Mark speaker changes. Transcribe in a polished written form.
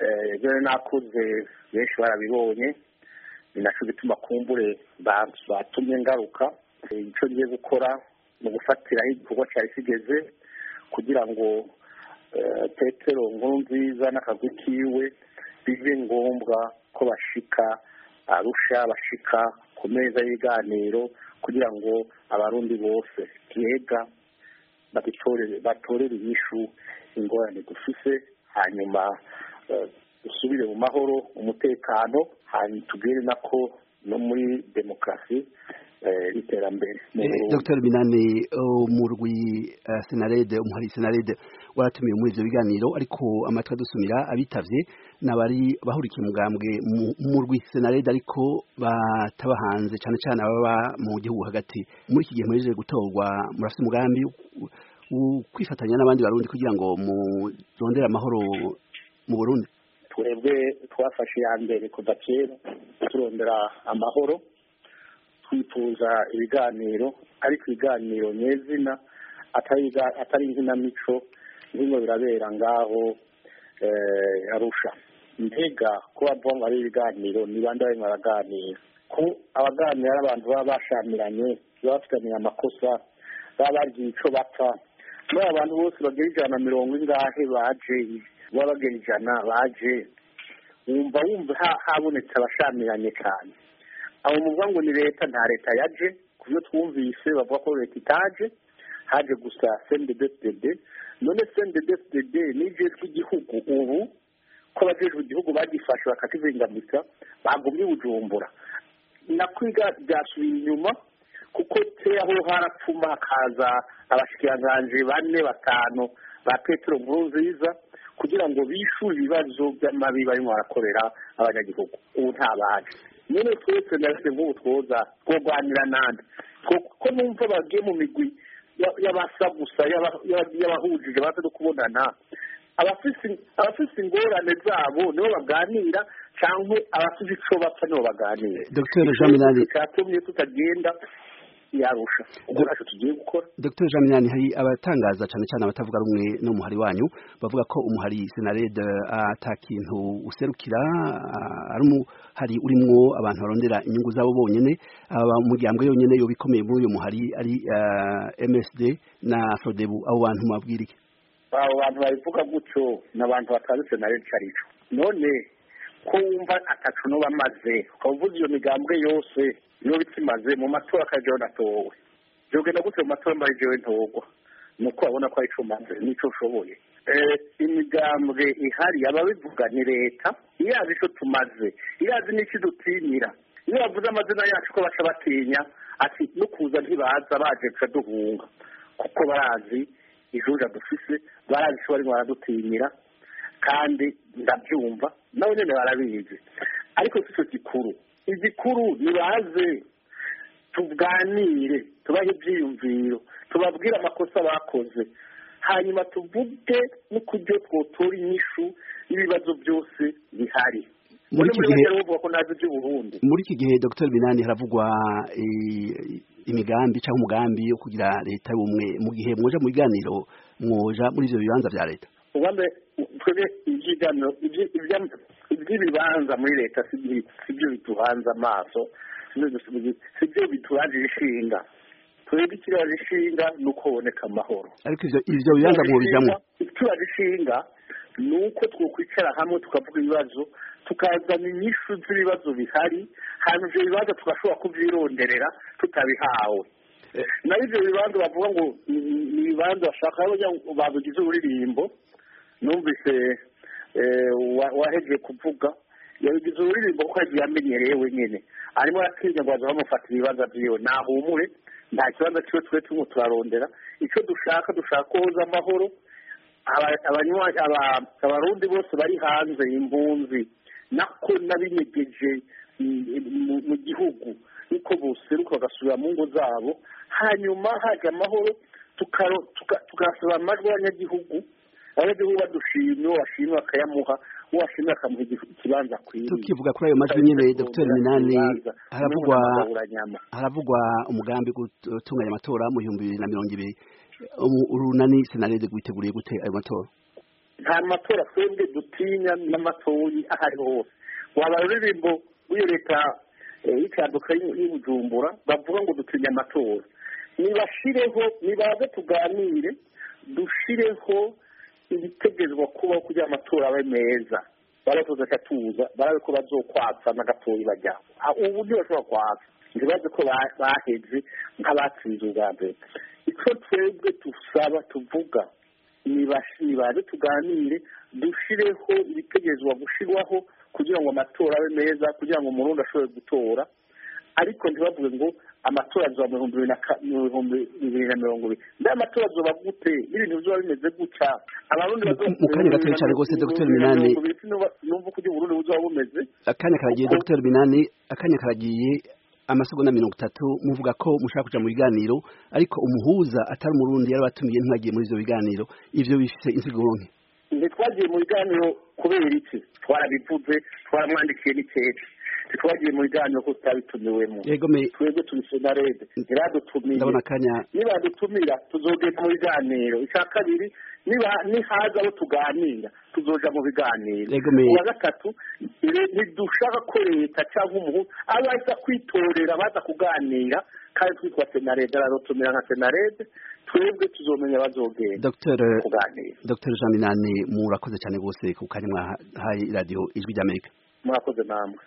Speaker 1: ibyo nakoze benshi barabibonye, ni nacyo gituma kumbure batumye ngaruka. Icyo ngiye gukora mu gufatiraho igikorwa cyari kigeze kugira ngo Petero Nkurunziza n'akagwi kiwe bibe ngombwa ko bashika Arusha, bashika ku meza y'ibiganiro kugira ngo abarundi bose byega batorere inyishu ingorane dufise, hanyuma dusubire mu mahoro, umutekano, hanyuma tugere nako no muri demokarasi iterambere.
Speaker 2: Dr. Minani, umurwi Senarede, umuhari Senarede waratumiwe muri ivyo biganiro, ariko amatwi adusumira abitavye nabari bahurikiye umugambwe murwi Senarede ariko bataba hanze, cane cane ababa mu gihugu hagati. Muri iki gihe muhejeje gutorwa, murafise umugambi kwifatanya n'abandi barundi kugira ngo murondere amahoro mu Burundi?
Speaker 1: Twebwe twafashe ya mbere kuva kera turondera amahoro, twifuza ibiganiro, ariko ibiganiro nyezina atari inkinamico bimwe birabera ngaho Arusha. Mbega kuba bongo ari ibiganiro ni bande barimo baraganira? Ko abaganira ari abantu baba bashamiranye, baba bafitaniye amakosa, baba bagiye ico bapfa. Muri abantu bose bagera 120 baje, baba bagera 100 baje, wumva habonetse abashamiranye cyane. Abo muvuga ngo ni leta, nta leta yaje, kubyo twumvise bavuga ko leta itaje, haje gusa CNDD-FDD. None CNDD-FDD nije cy'igihugu ubu ko bajejwe igihugu bagifashe bakakizingamika, bagumye Bujumbura. Nakwiga byasubiye inyuma, kuko aho harapfuma hakaza abashikiranganje 4-5 ba Petero Nkurunziza kugira ngo bishure ibibazo by'amabi barimo barakorera abanyagihugu. Ubu ntabaje. None twese ndetse nk'ubu twoza kurwanira nande, kuko numva bagiye mu migwi y'abasa gusa y'abahujije baza no kubonana. Abafise ingorane zabo nibo baganira, cyangwa abafise ico bapfa nibo baganira.
Speaker 2: Dr. Jean Minani,
Speaker 1: cyatumye tutagenda yarusha ubwo naco tugiye gukora.
Speaker 2: Dr. Jean Minani, hari abatangaza cyane cyane abatavuga rumwe no muhari wanyu bavuga ko umuhari Senarede atakintu userukira, ari umuhari urimwo abantu barondera inyungu zabo bonyene, aba mugambwe yonyene yo bikomeye muri uyo muhari ari MSD na Frodebu. Abo bantu mabwirike?
Speaker 1: Abo bantu babivuga gutyo n'abantu batazi Senarede carico. None ko wumva atacu no bamaze ukavuga iyo migambwe yose iyo bitsimaze mu matora kaje natowe, jogenda gutyo mu matora mbaye jewe ntogwa, nuko abona ko ari cyo maze nico ushoboye. Imigambwe ihari ababivuga ni leta, iyazi ico tumaze, iyazi n'iki dutinira. Iyo bavuze amazina yacu ko baca batinya ati no kuza ntibaza baje duhunga, kuko barazi ijuja dufise, barazi ko bari baradutinira, kandi ndabyumva nawe nyene barabizi. Ariko sico gikuru, igikuru nibaze tuganire, tubahe ibyiyumviro, tubabwire amakosa bakoze, hanyuma tuvuge n'ukuryo twotora inyishu y'ibibazo byose bihari. Muri
Speaker 2: iki gihe Dr. Minani haravugwa imigambi cyangwa umugambi yo kugira leta y'ubumwe, mu gihe mwoja mu biganiro mwoja muri ivyo bibanza vya leta.
Speaker 1: Ubambe twebwe iby'ibibanza muri leta sibyo bituhanze amaso, sibyo bituraje ishinga. Twebwe ikiraje ishinga nuko boneka amahoro.
Speaker 2: Ariko ivyo bibanza mu bijamwe
Speaker 1: ikiraje ishinga nuko twokwicara hamwe tukavuga ibibazo, tukazana inyishu z'ibibazo bihari, hanyuma ivyo bibanza tugashobora kubyironderera tutabihawe. Naho ivyo bibanza bavuga ngo ni ibibanza bashaka babigize ururirimbo, numvise waheje kuvuga yabigize ururirimbo ko yagiye amenyereye wenyene, arimo aratinya ngo bazamufatira ibibanza vyiwe. Nahumure, nta kibanza kiwe twe tumwe turarondera ico dushaka koza amahoro. Abarundi bose bari hanze, impunzi nako nabinyegeje mu gihugu, niko boseruka bagasubira mu ngo zabo, hanyuma haje amahoro, tugasaba amajwi y'abanyagihugu, abanyagihugu badushimye, washimye bakayamuha, washimye akamuha ikibanza kwiye.
Speaker 2: Tukivuga kuri ayo majwi nyine Dr. Minani, haravugwa umugambi gutunganya amatora mu 2020. Urunani Senarede gwiteguriye gute ayo matora?
Speaker 1: nta matora twebwe dutinya n'amatoyi aho ariho hose waba ruririmbo w'iyo leta y'icaduka y'Ubujumbura bavuga ngo dutinya amatora nibashireho nibaze tuganire dushireho ibitegezwa kubaho kugira amatora abe meza baratuza katuza barabe ko bazokwatsa n'agatoyi bajyaho ubu ntibashobora kwatsa ntibaze ko baheze nk'abatsinze ubwa mbere icyo twebwe dusaba tuvuga nibaze tuganire dushireho ibitegezwa gushirwaho kugira ngo amatora abe meza kugira ngo umurundi ashobore gutora ariko ntibavuge ngo amatora azoba mu 2020 nda amatora azoba gute ibintu bizoba bimeze gutya abarundi
Speaker 2: mukanya gatoya cyane rwose Dr Minani
Speaker 1: numva ko Burundi buzoba bumeze
Speaker 2: akanya karagiye Dr Minani akanya karagiye amasegonda 30 muvuga ko mushaka kuja mu biganiro ariko umuhuza atari umurundi yarabatumiye ntibagiye muri ivyo biganiro ivyo bifise insiguro nke
Speaker 1: ntitwagiye mu biganiro kubera iki twarabivuze twaramwandikiye n'ikeke twagiye mu biganiro ko tutabitumiwemo twebwe turi senarede ntiradutumiye
Speaker 2: ndabona akanya
Speaker 1: nibadutumira tuzogenda mu biganiro icya kabiri nihaza abo tuganira tuzoja mu biganiro uwa gatatu ntidushaka ko leta cyangwa umuhu abaza kwitorera baza kuganira kandi twitwa senarede ararotumira nka senarede twebwe tuzomenya bazogenda kuganira
Speaker 2: Dr Jean Minani murakoze cyane gose ku kanya mwahaye radio Ijwi ry'Amerika
Speaker 1: murakoze namwe